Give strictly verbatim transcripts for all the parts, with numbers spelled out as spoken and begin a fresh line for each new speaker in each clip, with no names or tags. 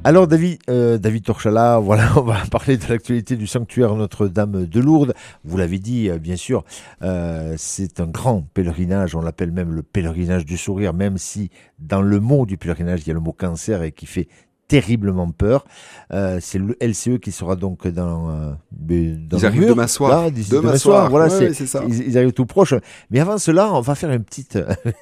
Alors David, euh, David Torchala, voilà, on va parler de l'actualité du sanctuaire Notre-Dame de Lourdes. Vous l'avez dit, euh, bien sûr, euh, c'est un grand pèlerinage, on l'appelle même le pèlerinage du sourire, même si dans le mot du pèlerinage, il y a le mot cancer et qui fait terriblement peur. Euh, c'est le L C E qui sera donc dans, euh, dans
ils
le
arrivent
mur.
demain soir.
Là,
demain,
demain
soir.
soir. Voilà,
ouais,
c'est,
ouais, c'est ça.
Ils, ils arrivent tout proche. Mais avant cela, on va faire une petite,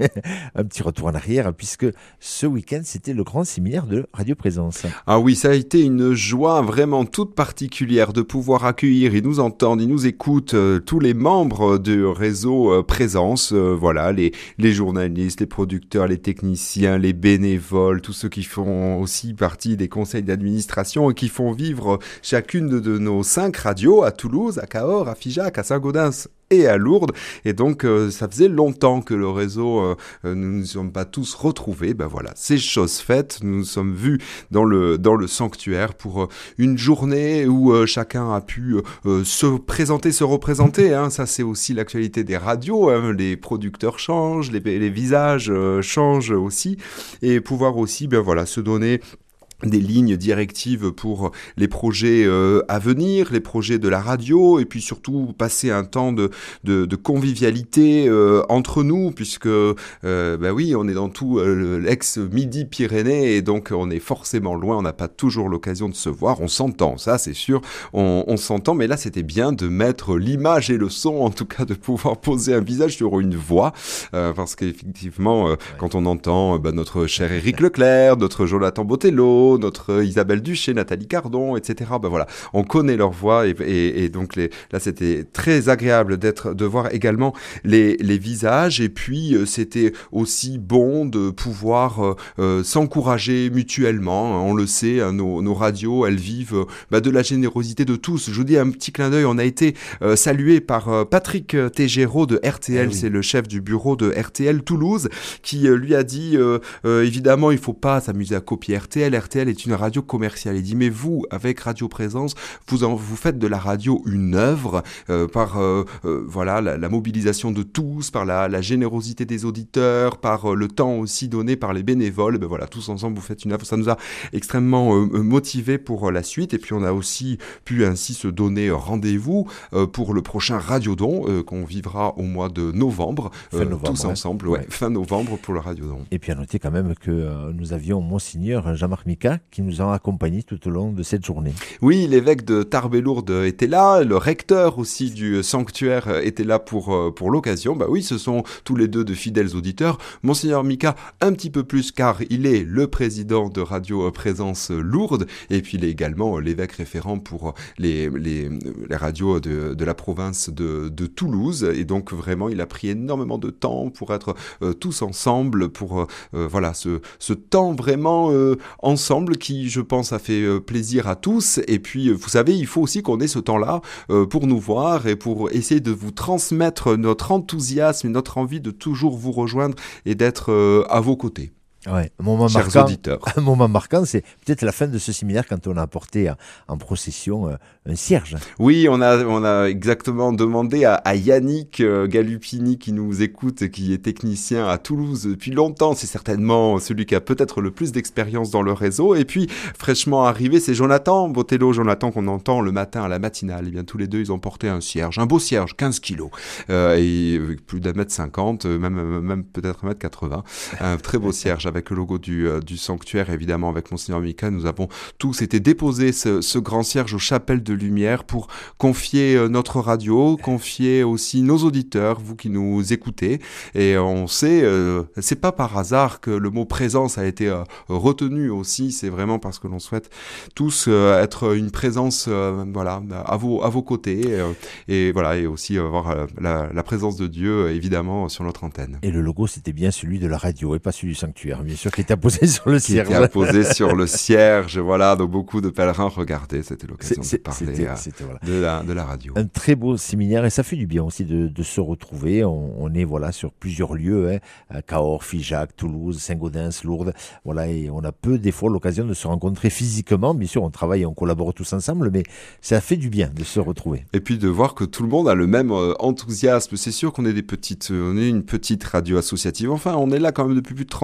un petit retour en arrière, puisque ce week-end, c'était le grand séminaire de Radio Présence.
Ah oui, ça a été une joie vraiment toute particulière de pouvoir accueillir, ils nous entendent, ils nous écoutent, euh, tous les membres du réseau euh, Présence, euh, voilà, les, les journalistes, les producteurs, les techniciens, les bénévoles, tous ceux qui font aussi partie des conseils d'administration et qui font vivre chacune de, de nos cinq radios à Toulouse, à Cahors, à Figeac, à Saint-Gaudens et à Lourdes. Et donc, euh, ça faisait longtemps que le réseau, euh, euh, nous ne nous sommes pas tous retrouvés. Ben voilà, c'est chose faite. Nous nous sommes vus dans le, dans le sanctuaire pour euh, une journée où euh, chacun a pu euh, se présenter, se représenter. Hein. Ça, c'est aussi l'actualité des radios. Hein. Les producteurs changent, les, les visages euh, changent aussi. Et pouvoir aussi, ben voilà, se donner des lignes directives pour les projets euh, à venir, les projets de la radio, et puis surtout passer un temps de, de, de convivialité euh, entre nous, puisque euh, bah oui, on est dans tout euh, l'ex-Midi-Pyrénées, et donc on est forcément loin, on n'a pas toujours l'occasion de se voir, on s'entend, ça c'est sûr, on, on s'entend, mais là c'était bien de mettre l'image et le son, en tout cas de pouvoir poser un visage sur une voix, euh, parce qu'effectivement, euh, ouais. quand on entend euh, bah, notre cher Éric Leclerc, notre Jonathan Botello, notre Isabelle Duché, Nathalie Cardon, et cetera. Ben voilà, on connaît leur voix et, et, et donc les, là c'était très agréable d'être, de voir également les, les visages et puis euh, c'était aussi bon de pouvoir euh, euh, s'encourager mutuellement. On le sait, hein, nos, nos radios, elles vivent euh, bah, de la générosité de tous. Je vous dis un petit clin d'œil, on a été euh, salué par euh, Patrick Tégéraud de R T L, eh oui. C'est le chef du bureau de R T L Toulouse, qui euh, lui a dit euh, euh, évidemment il ne faut pas s'amuser à copier R T L. R T L est une radio commerciale. Il dit mais vous, avec Radio Présence, vous en, vous faites de la radio une œuvre euh, par euh, euh, voilà la, la mobilisation de tous, par la, la générosité des auditeurs, par euh, le temps aussi donné par les bénévoles. Ben voilà, tous ensemble vous faites une œuvre. Ça nous a extrêmement euh, motivés pour euh, la suite. Et puis on a aussi pu ainsi se donner rendez-vous euh, pour le prochain Radiodon euh, qu'on vivra au mois de novembre, euh, fin novembre tous ouais. ensemble, ouais, ouais. fin novembre pour le Radiodon.
Et puis à noter quand même que euh, nous avions Monseigneur Jean-Marc Mika qui nous ont accompagnés tout au long de cette journée.
Oui, l'évêque de Tarbes-et-Lourdes était là, le recteur aussi du sanctuaire était là pour, pour l'occasion. Bah oui, ce sont tous les deux de fidèles auditeurs. Monseigneur Mika, un petit peu plus car il est le président de Radio Présence Lourdes et puis il est également l'évêque référent pour les, les, les radios de, de la province de, de Toulouse. Et donc vraiment, il a pris énormément de temps pour être euh, tous ensemble, pour euh, voilà, ce, ce temps vraiment euh, ensemble qui, je pense, a fait euh, plaisir à tous. Et puis, vous savez, il faut aussi qu'on ait ce temps-là euh, pour nous voir et pour essayer de vous transmettre notre enthousiasme et notre envie de toujours vous rejoindre et d'être euh, à vos côtés.
Ouais, un moment
Chers
marquant,
auditeurs.
Un moment marquant, c'est peut-être la fin de ce séminaire quand on a apporté en procession un cierge.
Oui, on a, on a exactement demandé à, à Yannick euh, Galupini qui nous écoute, qui est technicien à Toulouse depuis longtemps. C'est certainement celui qui a peut-être le plus d'expérience dans le réseau. Et puis, fraîchement arrivé, c'est Jonathan Botello, Jonathan qu'on entend le matin à la matinale. Et bien, tous les deux, ils ont porté un cierge, un beau cierge, quinze kilos, euh, et plus d'un mètre cinquante, même, même peut-être un mètre quatre-vingts. Un très beau cierge avec le logo du, euh, du sanctuaire, évidemment, avec Monseigneur Mika. Nous avons tous été déposés ce, ce grand cierge aux chapelles de Lumière pour confier euh, notre radio, confier aussi nos auditeurs, vous qui nous écoutez. Et on sait, euh, c'est pas par hasard que le mot présence a été euh, retenu aussi. C'est vraiment parce que l'on souhaite tous euh, être une présence, euh, voilà, à vos, à vos côtés. Euh, et voilà, et aussi avoir euh, la, la présence de Dieu, évidemment, sur notre antenne.
Et le logo, c'était bien celui de la radio et pas celui du sanctuaire. Bien sûr, qui était apposé sur le cierge.
Qui était apposé sur le cierge, voilà. Donc beaucoup de pèlerins regardaient. C'était l'occasion c'est, de parler
c'était,
à,
c'était, voilà.
de, la, de la radio.
Un très beau séminaire et ça fait du bien aussi de, de se retrouver. On, on est voilà sur plusieurs lieux, hein, Cahors, Figeac, Toulouse, Saint-Gaudens, Lourdes. Voilà, et on a peu des fois l'occasion de se rencontrer physiquement. Bien sûr, on travaille et on collabore tous ensemble, mais ça fait du bien de se retrouver.
Et puis de voir que tout le monde a le même euh, enthousiasme. C'est sûr qu'on est des petites, euh, on est une petite radio associative. Enfin, on est là quand même depuis plus de trente ans en France.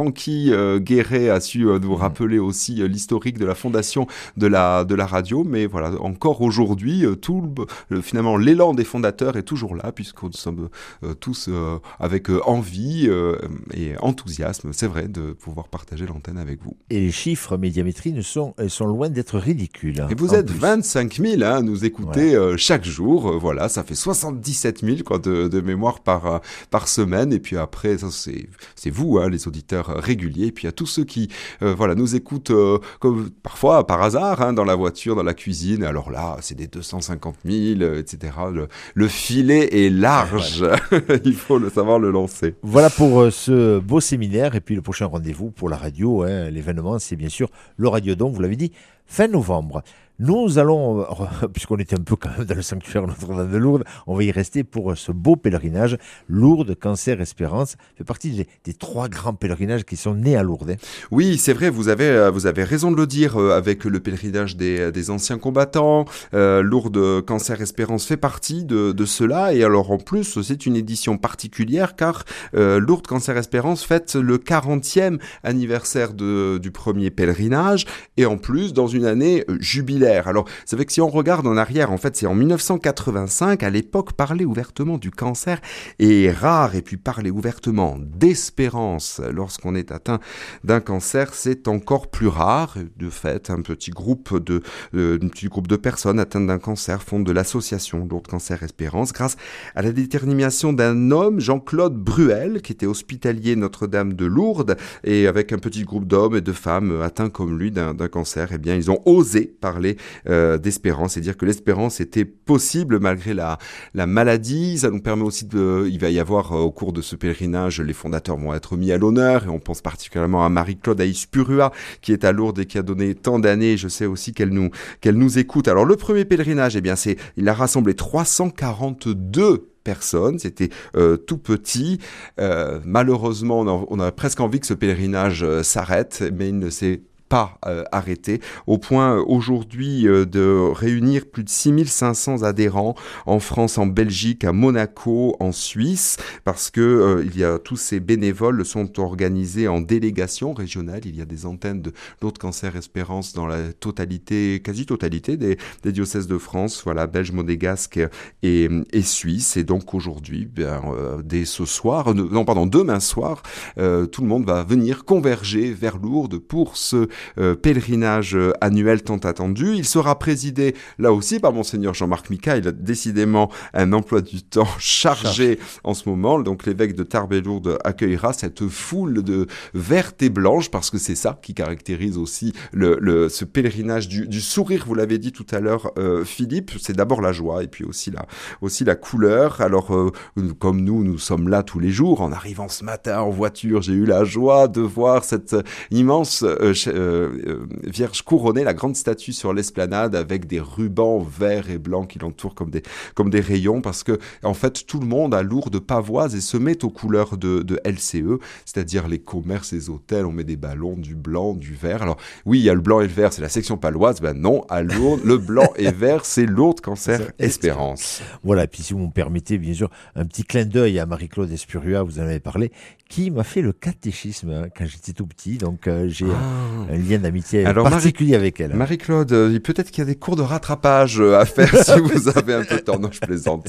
Francky euh, Guéret a su euh, nous rappeler aussi euh, l'historique de la fondation de la, de la radio. Mais voilà, encore aujourd'hui, euh, tout le, finalement, l'élan des fondateurs est toujours là, puisque nous sommes euh, tous euh, avec euh, envie euh, et enthousiasme, c'est vrai, de pouvoir partager l'antenne avec vous.
Et les chiffres médiamétrie ne sont, sont loin d'être ridicules.
Et vous êtes plus. vingt-cinq mille hein, à nous écouter ouais. euh, chaque jour. Euh, voilà, ça fait soixante-dix-sept mille quoi, de, de mémoire par, euh, par semaine. Et puis après, ça, c'est, c'est vous, hein, les auditeurs réguliers. Et puis à tous ceux qui euh, voilà, nous écoutent euh, comme, parfois par hasard, hein, dans la voiture, dans la cuisine. Alors là, c'est des deux cent cinquante mille, euh, et cetera. Le, le filet est large. Ouais. Il faut le savoir le lancer.
Voilà pour euh, ce beau séminaire. Et puis le prochain rendez-vous pour la radio, hein, l'événement, c'est bien sûr le Radiodome, vous l'avez dit, fin novembre. Nous allons, puisqu'on était un peu quand même dans le sanctuaire Notre-Dame de Lourdes, on va y rester pour ce beau pèlerinage. Lourdes, Cancer, Espérance fait partie des, des trois grands pèlerinages qui sont nés à Lourdes. Hein.
Oui, c'est vrai, vous avez, vous avez raison de le dire, avec le pèlerinage des, des anciens combattants. Euh, Lourdes, Cancer, Espérance fait partie de, de cela. Et alors en plus, c'est une édition particulière car euh, Lourdes, Cancer, Espérance fête le quarantième anniversaire de, du premier pèlerinage. Et en plus, dans une année jubilaire. Alors, c'est vrai que si on regarde en arrière, en fait, c'est en dix-neuf cent quatre-vingt-cinq, à l'époque, parler ouvertement du cancer est rare, et puis parler ouvertement d'espérance lorsqu'on est atteint d'un cancer, c'est encore plus rare. De fait, un petit groupe de, euh, un petit groupe de personnes atteintes d'un cancer fondent de l'association Lourdes Cancer Espérance, grâce à la détermination d'un homme, Jean-Claude Bruel, qui était hospitalier Notre-Dame de Lourdes, et avec un petit groupe d'hommes et de femmes atteints comme lui d'un, d'un cancer, eh bien, ils ont osé parler Euh, d'espérance et dire que l'espérance était possible malgré la, la maladie. Ça nous permet aussi de... Il va y avoir euh, au cours de ce pèlerinage, les fondateurs vont être mis à l'honneur et on pense particulièrement à Marie-Claude Aïs-Purua qui est à Lourdes et qui a donné tant d'années. Je sais aussi qu'elle nous, qu'elle nous écoute. Alors le premier pèlerinage, eh bien, c'est, il a rassemblé trois cent quarante-deux personnes, c'était euh, tout petit. Euh, malheureusement, on a, on a presque envie que ce pèlerinage euh, s'arrête, mais il ne s'est pas euh, arrêté, au point euh, aujourd'hui euh, de réunir plus de six mille cinq cents adhérents en France, en Belgique, à Monaco, en Suisse, parce que euh, il y a tous ces bénévoles sont organisés en délégation régionale. Il y a des antennes de Lourdes Cancer Espérance dans la totalité, quasi-totalité des, des diocèses de France, voilà, belge, monégasque et, et suisse. Et donc aujourd'hui, bien, euh, dès ce soir, non pardon, demain soir, euh, tout le monde va venir converger vers Lourdes pour ce Euh, pèlerinage euh, annuel tant attendu. Il sera présidé là aussi par Monseigneur Jean-Marc Mika. Il a décidément un emploi du temps chargé Charge. en ce moment. Donc l'évêque de Tarbes et Lourdes accueillera cette foule de verte et blanche parce que c'est ça qui caractérise aussi le, le, ce pèlerinage du, du sourire. Vous l'avez dit tout à l'heure, euh, Philippe. C'est d'abord la joie et puis aussi la, aussi la couleur. Alors euh, comme nous, nous sommes là tous les jours. En arrivant ce matin en voiture, j'ai eu la joie de voir cette immense euh, euh, Vierge couronnée, la grande statue sur l'esplanade avec des rubans verts et blancs qui l'entourent comme des, comme des rayons parce que en fait tout le monde a Lourdes pavoise et se met aux couleurs de, de L C E, c'est-à-dire les commerces, les hôtels, on met des ballons, du blanc, du vert. Alors oui, il y a le blanc et le vert, c'est la section paloise, ben non, à Lourdes, le blanc et vert, c'est Lourdes Cancer Espérance.
Voilà, et puis si vous me permettez, bien sûr, un petit clin d'œil à Marie-Claude Espurua, vous en avez parlé, qui m'a fait le catéchisme hein, quand j'étais tout petit, donc euh, j'ai ah. un, un lien d'amitié Alors, particulier
Marie,
avec elle.
Marie-Claude, euh, peut-être qu'il y a des cours de rattrapage à faire si vous avez un peu de temps. Non, je plaisante.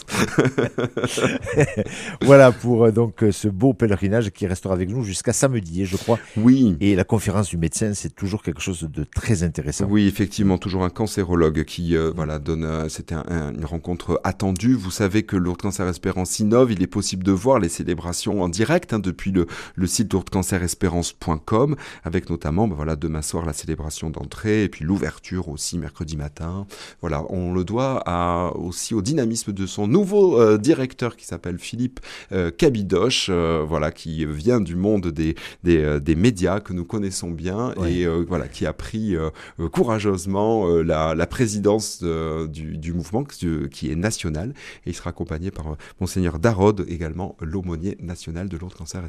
Voilà pour euh, donc ce beau pèlerinage qui restera avec nous jusqu'à samedi, je crois.
Oui.
Et la conférence du médecin, c'est toujours quelque chose de très intéressant.
Oui, effectivement, toujours un cancérologue qui euh, voilà donne. Euh, c'était un, un, une rencontre attendue. Vous savez que Lourdes Cancer Espérance innove. Il est possible de voir les célébrations en direct hein, depuis le, le site lourdes cancer espérance point com, avec notamment ben, voilà demain soir la célébration d'entrée et puis l'ouverture aussi mercredi matin. Voilà, on le doit à, aussi au dynamisme de son nouveau euh, directeur qui s'appelle Philippe euh, Cabidoche, euh, voilà, qui vient du monde des, des, euh, des médias que nous connaissons bien oui. et euh, voilà, qui a pris euh, courageusement euh, la, la présidence de, du, du mouvement qui, qui est national et il sera accompagné par euh, Monseigneur Darod, également l'aumônier national de Lourdes Cancer Espérance.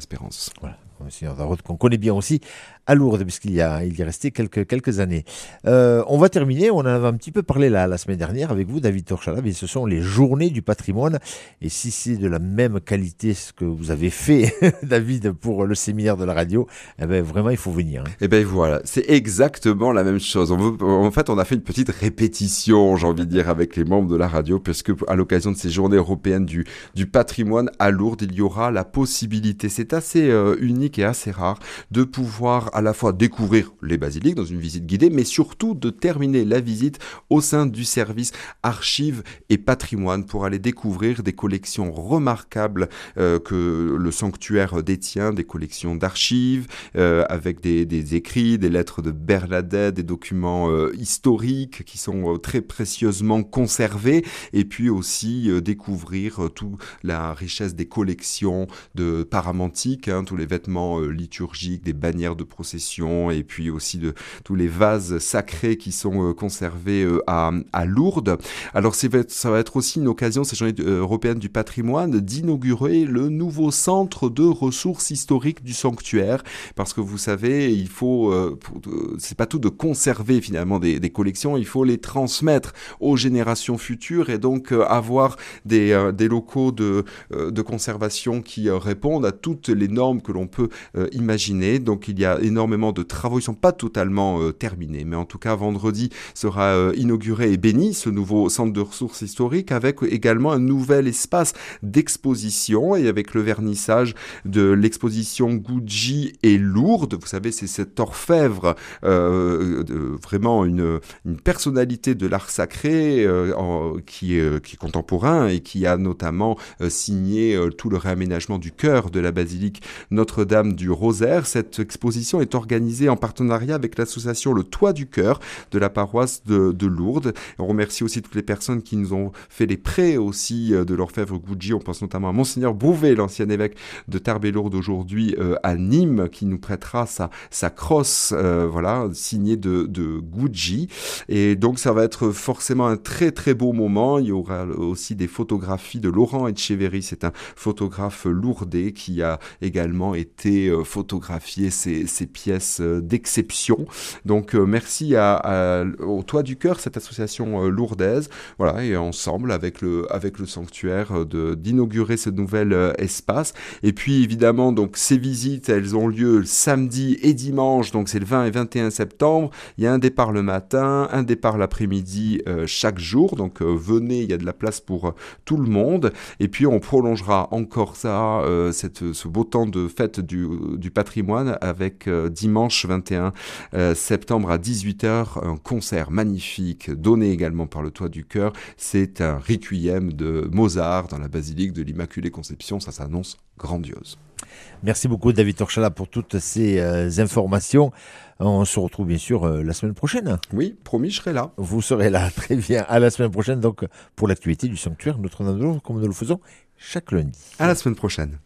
Espérance.
Voilà, Monseigneur Darod, qu'on connaît bien aussi à Lourdes, puisqu'il y, a, il y est resté quelques, quelques années. Euh, on va terminer, on en avait un petit peu parlé la, la semaine dernière avec vous, David Torchala, mais ce sont les journées du patrimoine. Et si c'est de la même qualité ce que vous avez fait, David, pour le séminaire de la radio, eh ben, vraiment, il faut venir. Hein.
Et ben voilà, c'est exactement la même chose. On veut, en fait, on a fait une petite répétition, j'ai envie de dire, avec les membres de la radio, puisque à l'occasion de ces journées européennes du, du patrimoine à Lourdes, il y aura la possibilité, c'est assez euh, unique et assez rare, de pouvoir à la fois découvrir les basiliques dans une visite guidée, mais surtout de terminer la visite au sein du service archives et patrimoine pour aller découvrir des collections remarquables euh, que le sanctuaire détient, des collections d'archives euh, avec des, des écrits, des lettres de Bernadette, des documents euh, historiques qui sont euh, très précieusement conservés, et puis aussi euh, découvrir euh, toute la richesse des collections de paramantiques, hein, tous les vêtements euh, liturgiques, des bannières de procession, et puis aussi de tous les vases sacrés qui sont euh, conservés euh, à, à Lourdes. Alors ça va, être, ça va être aussi une occasion, ces journées euh, européennes du patrimoine, d'inaugurer le nouveau centre de ressources historiques du sanctuaire, parce que vous savez, il faut, euh, pour, euh, c'est pas tout de conserver finalement des, des collections, il faut les transmettre aux générations futures, et donc euh, avoir des, euh, des locaux de, euh, de conservation qui euh, répondent à toutes les normes que l'on peut euh, imaginer. Donc il y a énormément de travaux, ils ne sont pas totalement euh, terminés, mais en tout cas vendredi sera euh, inauguré et béni ce nouveau centre de ressources historiques, avec également un nouvel espace d'exposition, et avec le vernissage de l'exposition Gucci et Lourdes. Vous savez, c'est cet orfèvre, euh, de, vraiment une, une personnalité de l'art sacré euh, en, qui, euh, qui est contemporain, et qui a notamment euh, signé euh, tout le réaménagement du chœur de la basilique Notre-Dame du Rosaire. Cette exposition est organisée en partenariat avec l'association Le Toit du Cœur de la paroisse de, de Lourdes. On remercie aussi toutes les personnes qui nous ont fait les prêts aussi de l'orfèvre Gucci. On pense notamment à Monseigneur Brouvet, l'ancien évêque de Tarbes-et-Lourdes aujourd'hui euh, à Nîmes, qui nous prêtera sa, sa crosse, euh, voilà, signée de, de Gucci. Et donc ça va être forcément un très très beau moment. Il y aura aussi des photographies de Laurent Etcheverry, c'est un photographe lourdais qui a également été euh, photographié ces, ces pièces euh, d'exception. Donc euh, merci à, à, au Toit du Cœur, cette association euh, lourdaise, voilà, et ensemble avec le, avec le sanctuaire de, d'inaugurer ce nouvel euh, espace. Et puis évidemment, donc ces visites, elles ont lieu samedi et dimanche, donc c'est le vingt et vingt et un septembre. Il y a un départ le matin, un départ l'après-midi euh, chaque jour, donc euh, venez, il y a de la place pour euh, tout le monde. Et puis on prolongera encore ça, euh, cette, ce beau temps de fête du, du patrimoine, avec euh, dimanche vingt et un septembre à dix-huit heures, un concert magnifique donné également par le Toit du Cœur. C'est un requiem de Mozart dans la basilique de l'Immaculée Conception. Ça s'annonce grandiose.
Merci beaucoup David Torchala pour toutes ces euh, informations. On se retrouve bien sûr euh, la semaine prochaine.
Oui, promis, je serai là.
Vous serez là, très bien. À la semaine prochaine, donc, pour l'actualité du sanctuaire Notre-Dame de Lourdes, comme nous le faisons chaque lundi.
À la semaine prochaine.